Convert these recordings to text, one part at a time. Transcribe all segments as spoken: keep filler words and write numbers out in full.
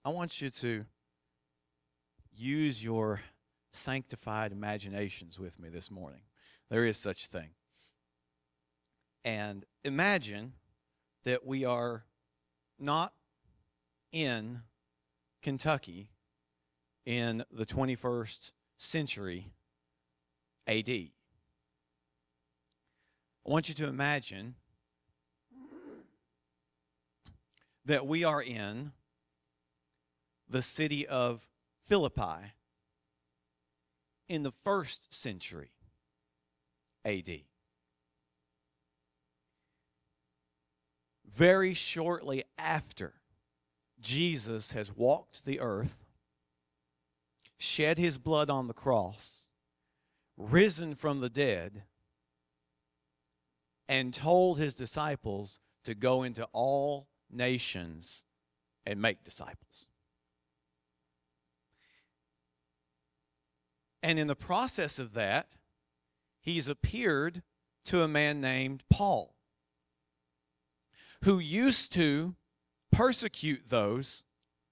I want you to use your sanctified imaginations with me this morning. There is such a thing. And imagine that we are not in Kentucky in the twenty-first century A D. I want you to imagine that we are in the city of Philippi in the first century A D. Very shortly after Jesus has walked the earth, shed his blood on the cross, risen from the dead, and told his disciples to go into all nations and make disciples. And in the process of that, he's appeared to a man named Paul, who used to persecute those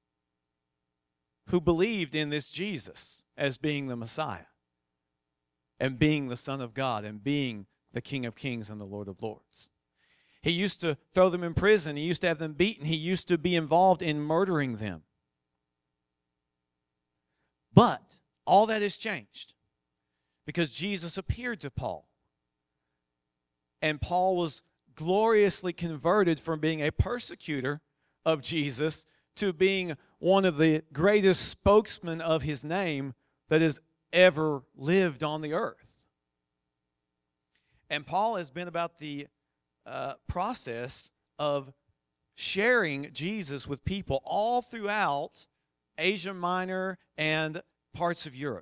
who believed in this Jesus as being the Messiah and being the Son of God and being the King of Kings and the Lord of Lords. He used to throw them in prison. He used to have them beaten. He used to be involved in murdering them. But all that has changed because Jesus appeared to Paul. And Paul was gloriously converted from being a persecutor of Jesus to being one of the greatest spokesmen of his name that has ever lived on the earth. And Paul has been about the uh, process of sharing Jesus with people all throughout Asia Minor and parts of Europe.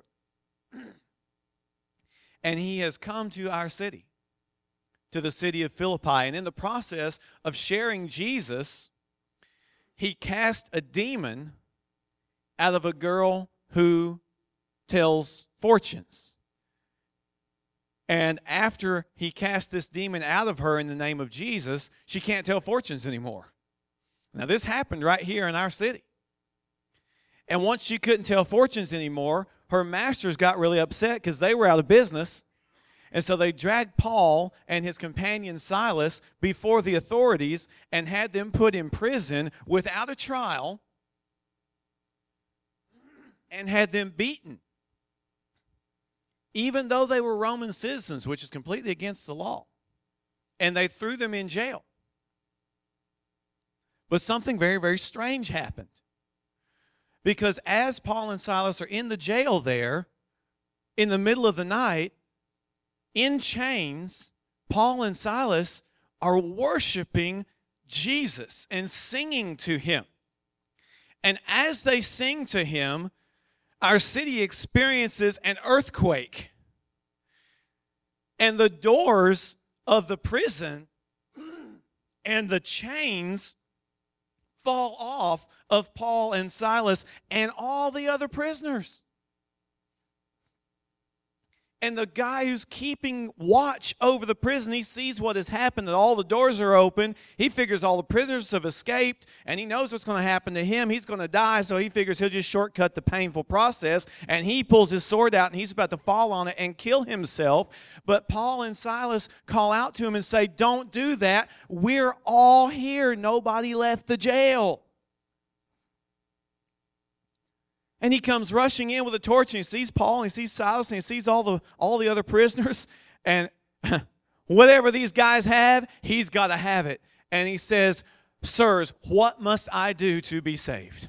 And he has come to our city, to the city of Philippi. And in the process of sharing Jesus, he cast a demon out of a girl who tells fortunes. And after he cast this demon out of her in the name of Jesus, she can't tell fortunes anymore. Now, this happened right here in our city. And once she couldn't tell fortunes anymore, her masters got really upset because they were out of business. And so they dragged Paul and his companion Silas before the authorities and had them put in prison without a trial and had them beaten, even though they were Roman citizens, which is completely against the law. And they threw them in jail. But something very, very strange happened. Because as Paul and Silas are in the jail there, in the middle of the night, in chains, Paul and Silas are worshiping Jesus and singing to him. And as they sing to him, our city experiences an earthquake. And the doors of the prison and the chains fall off of Paul and Silas and all the other prisoners. And the guy who's keeping watch over the prison, he sees what has happened, that all the doors are open. He figures all the prisoners have escaped, and he knows what's going to happen to him. He's going to die, so he figures he'll just shortcut the painful process. And he pulls his sword out, and he's about to fall on it and kill himself. But Paul and Silas call out to him and say, "Don't do that. We're all here. Nobody left the jail." And he comes rushing in with a torch, and he sees Paul, and he sees Silas, and he sees all the all the other prisoners. And whatever these guys have, he's got to have it. And he says, "Sirs, what must I do to be saved?"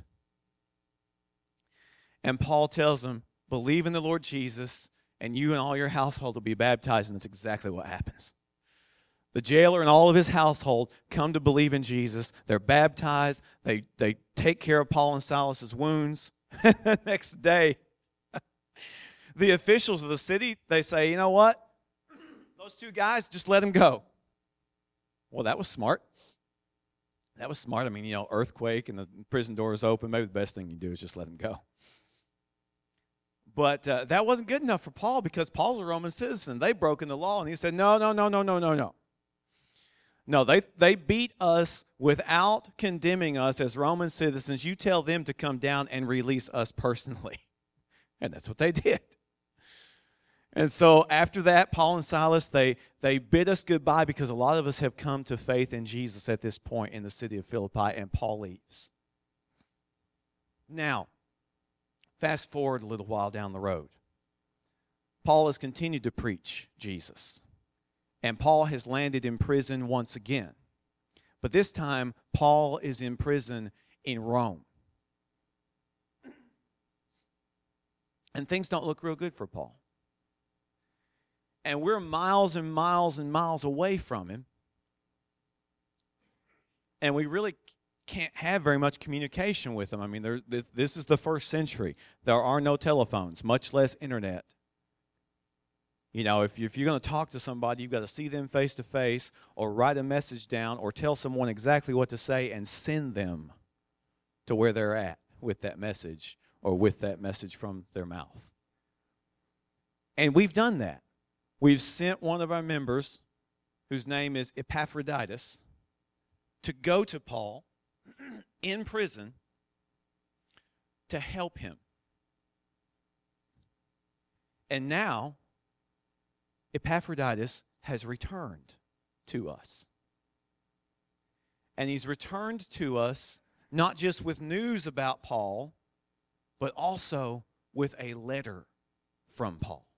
And Paul tells them, "Believe in the Lord Jesus, and you and all your household will be baptized." And that's exactly what happens. The jailer and all of his household come to believe in Jesus. They're baptized. They, they take care of Paul and Silas's wounds. Next day, the officials of the city, they say, "You know what? Those two guys, just let them go." Well, that was smart. That was smart. I mean, you know, earthquake and the prison doors open. Maybe the best thing you do is just let them go. But uh, that wasn't good enough for Paul because Paul's a Roman citizen. They've broken the law. And he said, no, no, no, no, no, no, no. No, they, they beat us without condemning us as Roman citizens. You tell them to come down and release us personally. And that's what they did. And so after that, Paul and Silas, they, they bid us goodbye because a lot of us have come to faith in Jesus at this point in the city of Philippi, and Paul leaves. Now, fast forward a little while down the road. Paul has continued to preach Jesus. And Paul has landed in prison once again. But this time, Paul is in prison in Rome. And things don't look real good for Paul. And we're miles and miles and miles away from him. And we really can't have very much communication with him. I mean, there, this is the first century. There are no telephones, much less internet. You know, if, you, if you're going to talk to somebody, you've got to see them face to face or write a message down or tell someone exactly what to say and send them to where they're at with that message or with that message from their mouth. And we've done that. We've sent one of our members, whose name is Epaphroditus, to go to Paul in prison to help him. And now, Epaphroditus has returned to us. And he's returned to us not just with news about Paul, but also with a letter from Paul.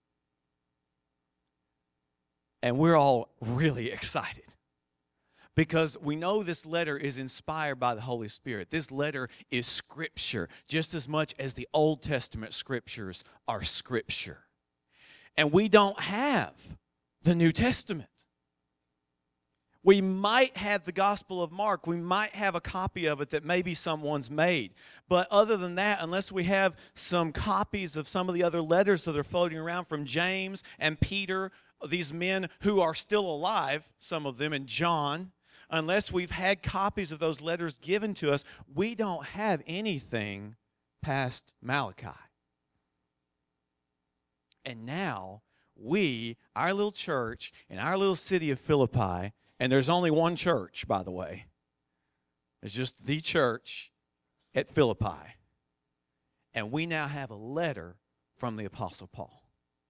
And we're all really excited because we know this letter is inspired by the Holy Spirit. This letter is Scripture, just as much as the Old Testament Scriptures are Scripture. And we don't have the New Testament. We might have the Gospel of Mark. We might have a copy of it that maybe someone's made. But other than that, unless we have some copies of some of the other letters that are floating around from James and Peter, these men who are still alive, some of them, and John, unless we've had copies of those letters given to us, we don't have anything past Malachi. And now, we, our little church, in our little city of Philippi, and there's only one church, by the way. It's just the church at Philippi. And we now have a letter from the Apostle Paul.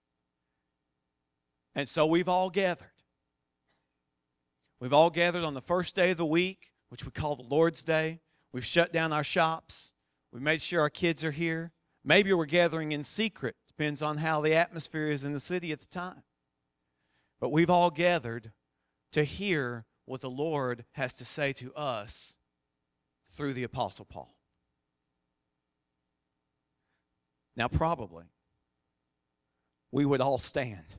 And so we've all gathered. We've all gathered on the first day of the week, which we call the Lord's Day. We've shut down our shops. We've made sure our kids are here. Maybe we're gathering in secret. Depends on how the atmosphere is in the city at the time. But we've all gathered to hear what the Lord has to say to us through the Apostle Paul. Now, probably, we would all stand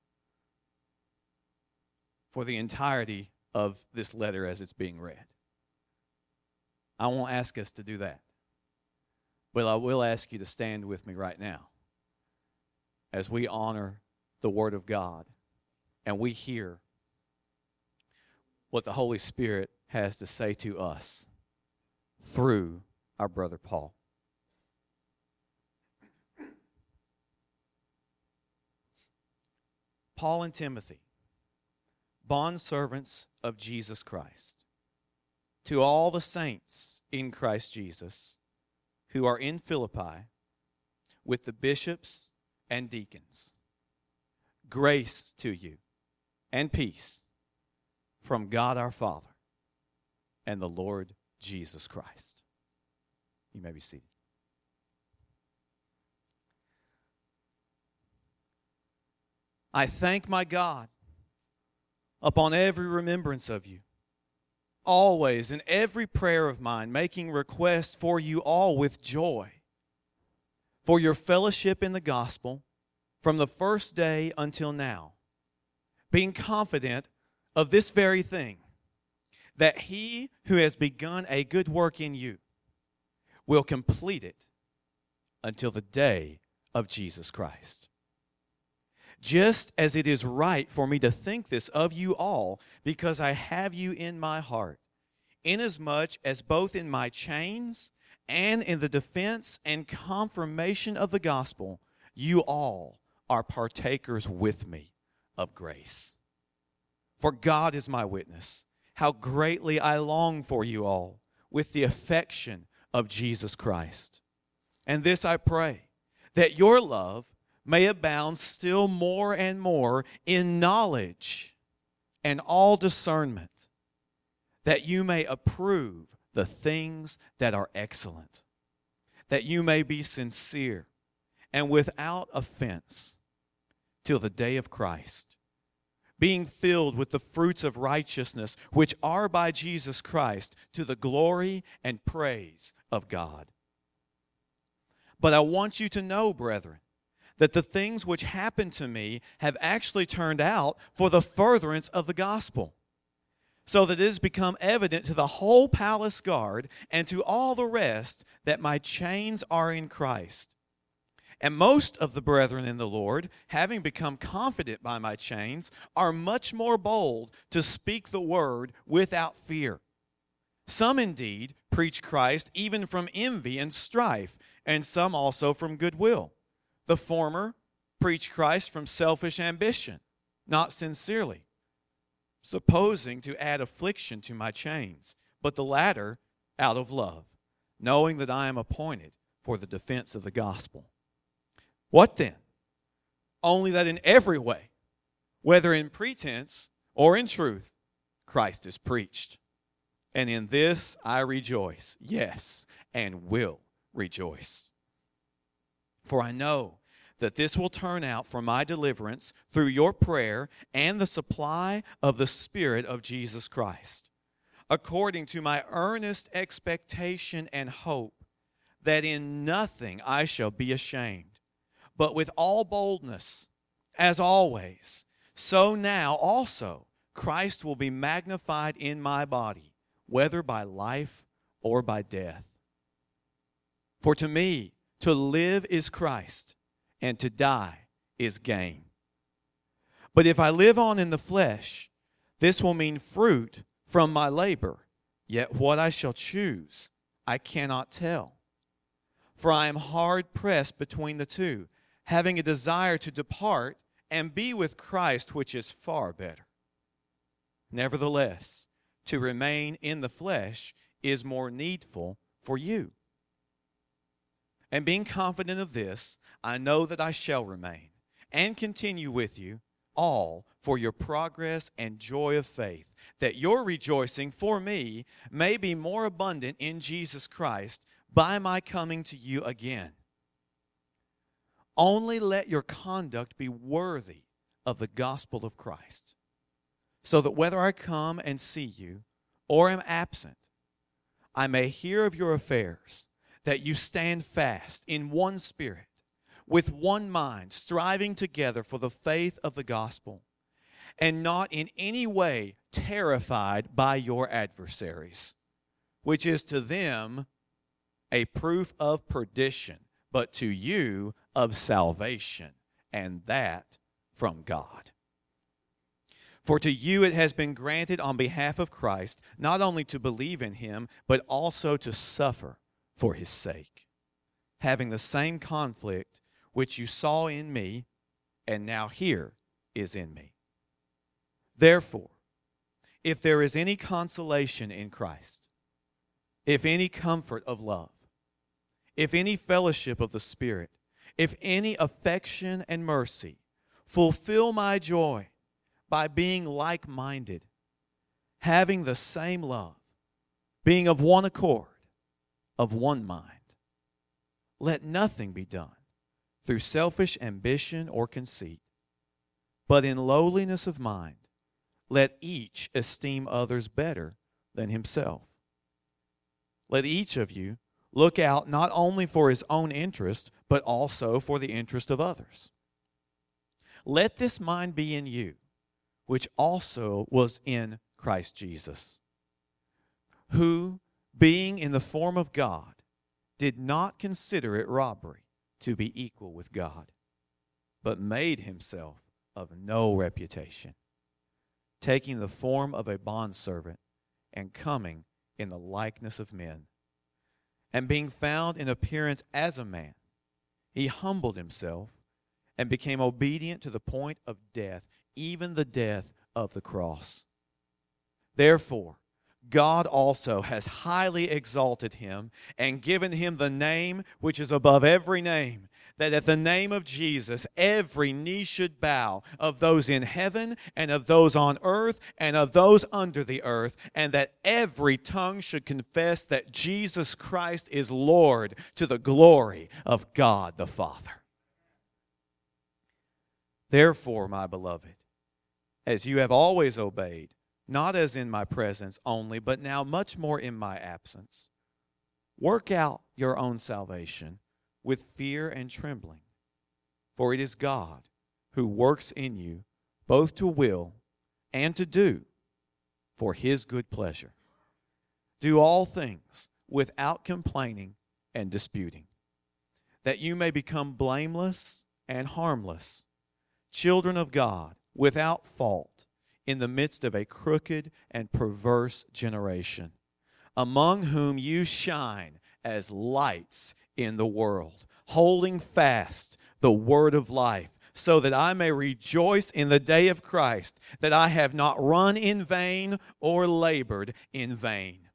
for the entirety of this letter as it's being read. I won't ask us to do that. But I will ask you to stand with me right now as we honor the Word of God and we hear what the Holy Spirit has to say to us through our brother Paul. Paul and Timothy, bondservants of Jesus Christ, to all the saints in Christ Jesus who are in Philippi, with the bishops and deacons, grace to you and peace from God our Father and the Lord Jesus Christ. You may be seated. I thank my God upon every remembrance of you, always in every prayer of mine, making request for you all with joy, for your fellowship in the gospel from the first day until now, being confident of this very thing, that he who has begun a good work in you will complete it until the day of Jesus Christ. Just as it is right for me to think this of you all, because I have you in my heart, inasmuch as both in my chains and in the defense and confirmation of the gospel, you all are partakers with me of grace. For God is my witness, how greatly I long for you all with the affection of Jesus Christ. And this I pray, that your love may abound still more and more in knowledge and all discernment, that you may approve the things that are excellent, that you may be sincere and without offense till the day of Christ, being filled with the fruits of righteousness, which are by Jesus Christ, to the glory and praise of God. But I want you to know, brethren, that the things which happened to me have actually turned out for the furtherance of the gospel, so that it has become evident to the whole palace guard and to all the rest that my chains are in Christ. And most of the brethren in the Lord, having become confident by my chains, are much more bold to speak the word without fear. Some indeed preach Christ even from envy and strife, and some also from goodwill. The former preach Christ from selfish ambition, not sincerely, supposing to add affliction to my chains, but the latter out of love, knowing that I am appointed for the defense of the gospel. What then? Only that in every way, whether in pretense or in truth, Christ is preached. And in this I rejoice, yes, and will rejoice. For I know that this will turn out for my deliverance through your prayer and the supply of the Spirit of Jesus Christ, according to my earnest expectation and hope that in nothing I shall be ashamed, but with all boldness, as always, so now also Christ will be magnified in my body, whether by life or by death. For to me, to live is Christ, and to die is gain. But if I live on in the flesh, this will mean fruit from my labor, yet what I shall choose I cannot tell. For I am hard pressed between the two, having a desire to depart and be with Christ, which is far better. Nevertheless, to remain in the flesh is more needful for you. And being confident of this, I know that I shall remain and continue with you all for your progress and joy of faith, that your rejoicing for me may be more abundant in Jesus Christ by my coming to you again. Only let your conduct be worthy of the gospel of Christ, so that whether I come and see you or am absent, I may hear of your affairs, that you stand fast in one spirit, with one mind, striving together for the faith of the gospel, and not in any way terrified by your adversaries, which is to them a proof of perdition, but to you of salvation, and that from God. For to you it has been granted on behalf of Christ not only to believe in him, but also to suffer for his sake, having the same conflict which you saw in me, and now here is in me. Therefore, if there is any consolation in Christ, if any comfort of love, if any fellowship of the Spirit, if any affection and mercy, fulfill my joy by being like-minded, having the same love, being of one accord, of one mind. Let nothing be done through selfish ambition or conceit, but in lowliness of mind, let each esteem others better than himself. Let each of you look out not only for his own interest, but also for the interest of others. Let this mind be in you, which also was in Christ Jesus, who, being in the form of God, did not consider it robbery to be equal with God, but made himself of no reputation, taking the form of a bondservant and coming in the likeness of men. And being found in appearance as a man, he humbled himself and became obedient to the point of death, even the death of the cross. Therefore, God also has highly exalted him and given him the name which is above every name, that at the name of Jesus every knee should bow, of those in heaven and of those on earth and of those under the earth, and that every tongue should confess that Jesus Christ is Lord, to the glory of God the Father. Therefore, my beloved, as you have always obeyed, not as in my presence only, but now much more in my absence, work out your own salvation with fear and trembling. For it is God who works in you both to will and to do for his good pleasure. Do all things without complaining and disputing, that you may become blameless and harmless, children of God, without fault, in the midst of a crooked and perverse generation, among whom you shine as lights in the world, holding fast the word of life, so that I may rejoice in the day of Christ, that I have not run in vain or labored in vain.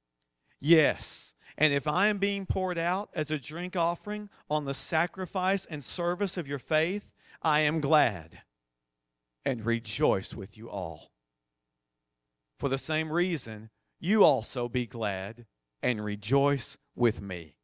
Yes, and if I am being poured out as a drink offering on the sacrifice and service of your faith, I am glad and rejoice with you all. For the same reason, you also be glad and rejoice with me.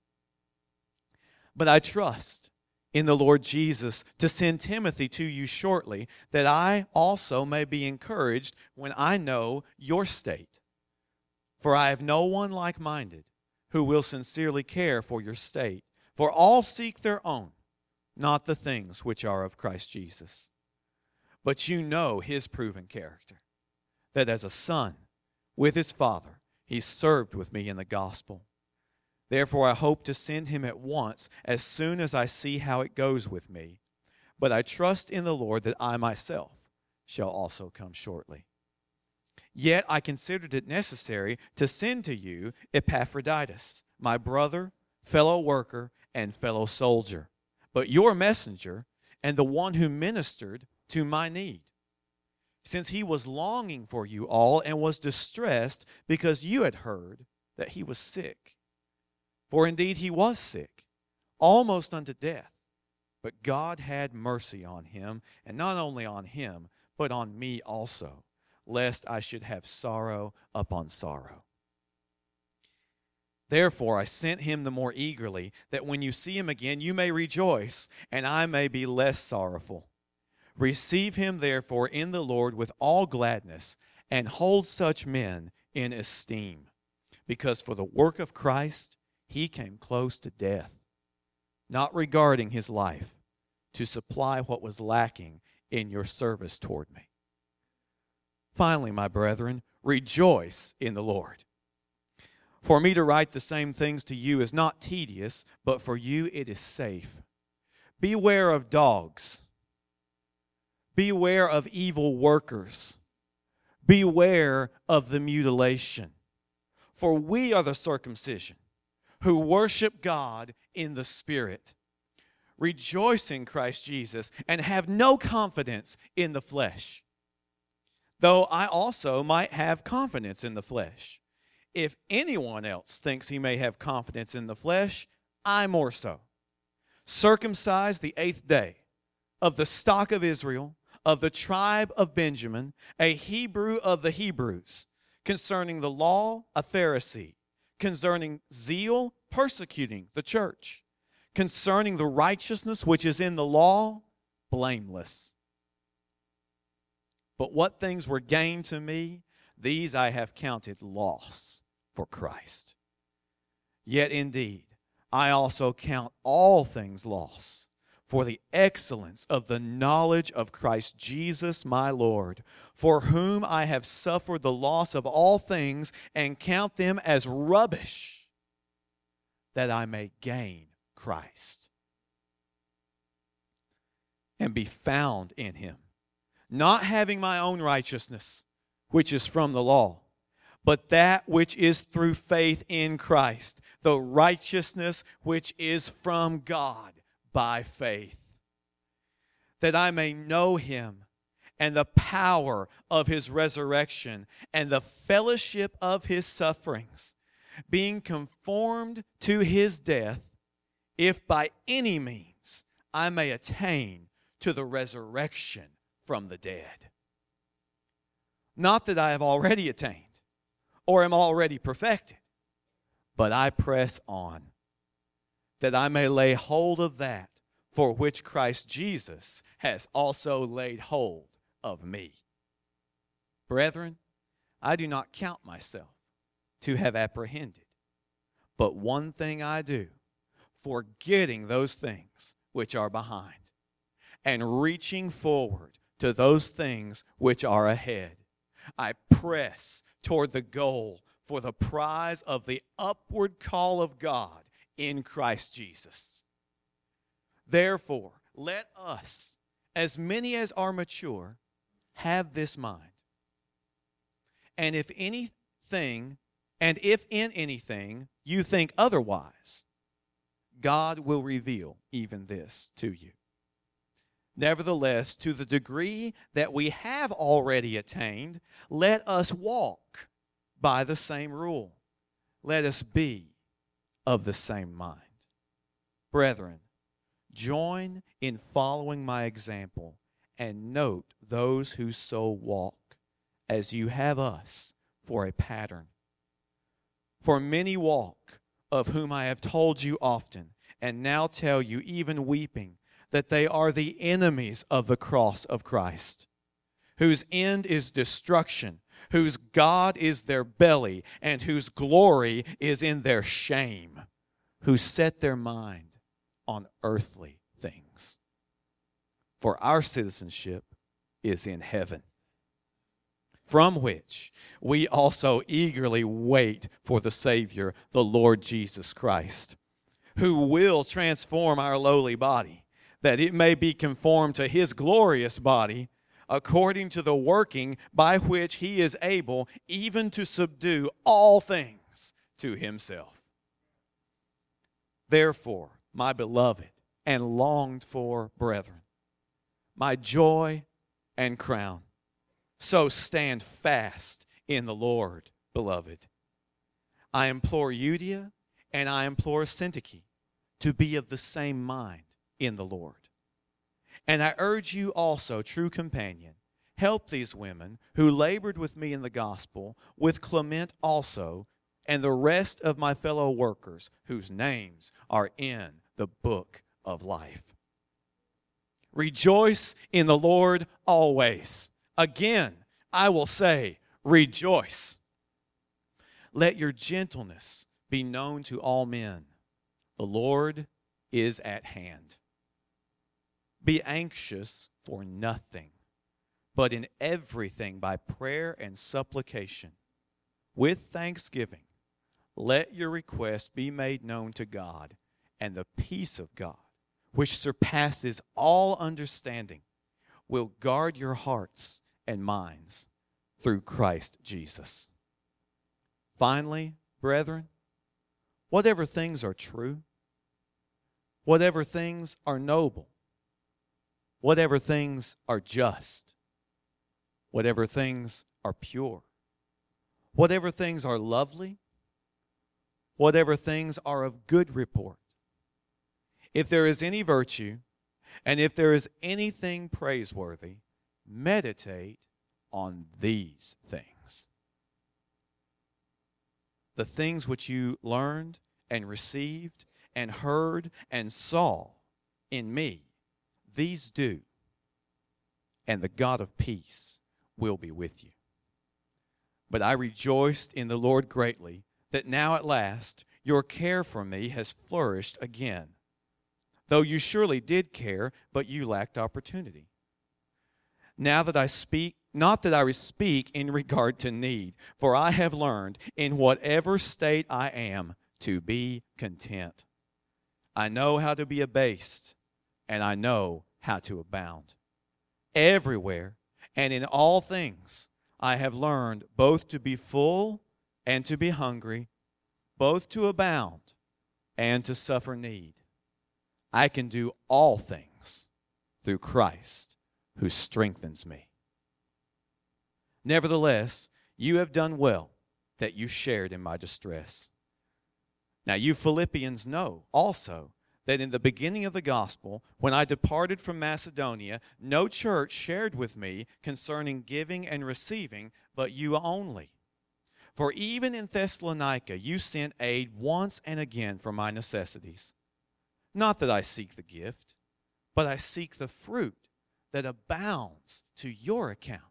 But I trust in the Lord Jesus to send Timothy to you shortly, that I also may be encouraged when I know your state. For I have no one like-minded who will sincerely care for your state. For all seek their own, not the things which are of Christ Jesus. But you know his proven character, that as a son with his father, he served with me in the gospel. Therefore I hope to send him at once, as soon as I see how it goes with me. But I trust in the Lord that I myself shall also come shortly. Yet I considered it necessary to send to you Epaphroditus, my brother, fellow worker, and fellow soldier, but your messenger, and the one who ministered to my need, since he was longing for you all and was distressed because you had heard that he was sick. For indeed he was sick, almost unto death, but God had mercy on him, and not only on him, but on me also, lest I should have sorrow upon sorrow. Therefore I sent him the more eagerly, that when you see him again you may rejoice, and I may be less sorrowful. Receive him therefore in the Lord with all gladness, and hold such men in esteem, because for the work of Christ he came close to death, not regarding his life, to supply what was lacking in your service toward me. Finally, my brethren, rejoice in the Lord. For me to write the same things to you is not tedious, but for you it is safe. Beware of dogs. Beware of evil workers. Beware of the mutilation. For we are the circumcision, who worship God in the Spirit, rejoice in Christ Jesus, and have no confidence in the flesh. Though I also might have confidence in the flesh. If anyone else thinks he may have confidence in the flesh, I more so. Circumcised the eighth day, of the stock of Israel, of the tribe of Benjamin, a Hebrew of the Hebrews, concerning the law, a Pharisee, concerning zeal, persecuting the church, concerning the righteousness which is in the law, blameless. But what things were gained to me, these I have counted loss for Christ. Yet indeed, I also count all things loss for the excellence of the knowledge of Christ Jesus my Lord, for whom I have suffered the loss of all things, and count them as rubbish, that I may gain Christ and be found in him, not having my own righteousness, which is from the law, but that which is through faith in Christ, the righteousness which is from God by faith, that I may know him and the power of his resurrection and the fellowship of his sufferings, being conformed to his death, if by any means I may attain to the resurrection from the dead. Not that I have already attained or am already perfected, but I press on, that I may lay hold of that for which Christ Jesus has also laid hold of me. Brethren, I do not count myself to have apprehended, but one thing I do, forgetting those things which are behind, and reaching forward to those things which are ahead, I press toward the goal for the prize of the upward call of God in Christ Jesus. Therefore, let us, as many as are mature, have this mind. And if anything, and if in anything you think otherwise, God will reveal even this to you. Nevertheless, to the degree that we have already attained, let us walk by the same rule. Let us be of the same mind. Brethren, join in following my example and note those who so walk, as you have us for a pattern. For many walk, of whom I have told you often, and now tell you, even weeping, that they are the enemies of the cross of Christ, whose end is destruction, whose God is their belly, and whose glory is in their shame, who set their mind on earthly things. For our citizenship is in heaven, from which we also eagerly wait for the Savior, the Lord Jesus Christ, who will transform our lowly body, that it may be conformed to his glorious body, according to the working by which he is able even to subdue all things to himself. Therefore, my beloved and longed for brethren, my joy and crown, so stand fast in the Lord, beloved. I implore Euodia and I implore Syntyche to be of the same mind in the Lord. And I urge you also, true companion, help these women who labored with me in the gospel, with Clement also, and the rest of my fellow workers whose names are in the book of life. Rejoice in the Lord always. Again, I will say, rejoice. Let your gentleness be known to all men. The Lord is at hand. Be anxious for nothing, but in everything by prayer and supplication, with thanksgiving, let your requests be made known to God, and the peace of God, which surpasses all understanding, will guard your hearts and minds through Christ Jesus. Finally, brethren, whatever things are true, whatever things are noble, whatever things are just, whatever things are pure, whatever things are lovely, whatever things are of good report, if there is any virtue, and if there is anything praiseworthy, meditate on these things. The things which you learned and received and heard and saw in me, these do, and the God of peace will be with you. But I rejoiced in the Lord greatly that now at last your care for me has flourished again, though you surely did care, but you lacked opportunity. Now that I speak, not that I speak in regard to need, for I have learned in whatever state I am to be content. I know how to be abased, and I know how to abound. Everywhere and in all things I have learned both to be full and to be hungry, both to abound and to suffer need. I can do all things through Christ who strengthens me. Nevertheless, you have done well that you shared in my distress. Now you Philippians know also that in the beginning of the gospel, when I departed from Macedonia, no church shared with me concerning giving and receiving, but you only. For even in Thessalonica you sent aid once and again for my necessities. Not that I seek the gift, but I seek the fruit that abounds to your account.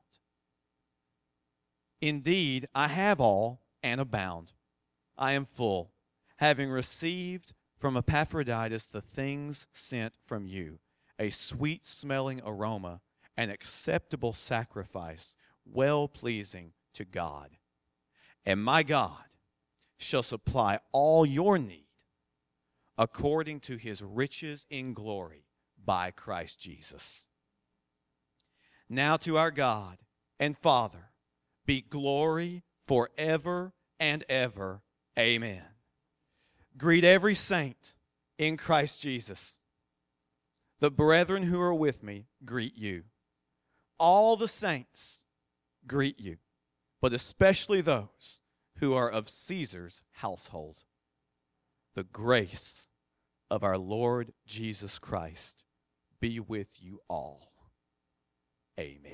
Indeed, I have all and abound. I am full, having received from Epaphroditus the things sent from you, a sweet-smelling aroma, an acceptable sacrifice, well-pleasing to God. And my God shall supply all your need according to his riches in glory by Christ Jesus. Now to our God and Father be glory forever and ever. Amen. Greet every saint in Christ Jesus. The brethren who are with me greet you. All the saints greet you, but especially those who are of Caesar's household. The grace of our Lord Jesus Christ be with you all. Amen.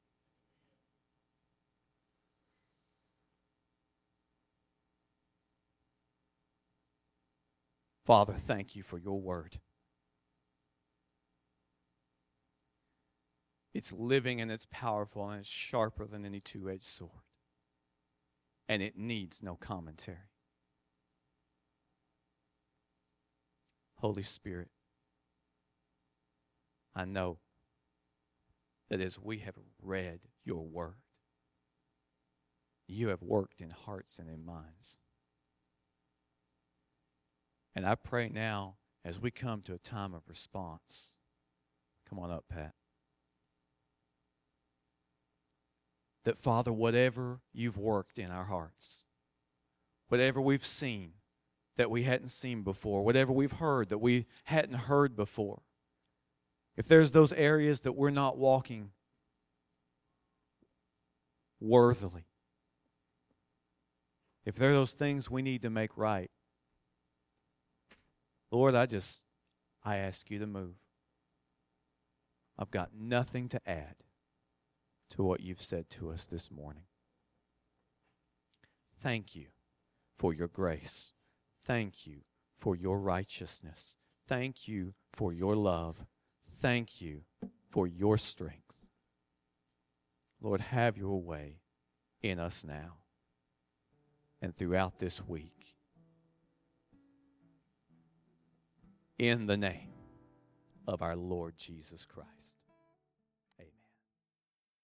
Father, thank you for your word. It's living and it's powerful and it's sharper than any two-edged sword. And it needs no commentary. Holy Spirit, I know that as we have read your word, you have worked in hearts and in minds. And I pray now, as we come to a time of response, come on up, Pat, that, Father, whatever you've worked in our hearts, whatever we've seen that we hadn't seen before, whatever we've heard that we hadn't heard before, if there's those areas that we're not walking worthily, if there are those things we need to make right, Lord, I just, I ask you to move. I've got nothing to add to what you've said to us this morning. Thank you for your grace. Thank you for your righteousness. Thank you for your love. Thank you for your strength. Lord, have your way in us now and throughout this week. In the name of our Lord Jesus Christ.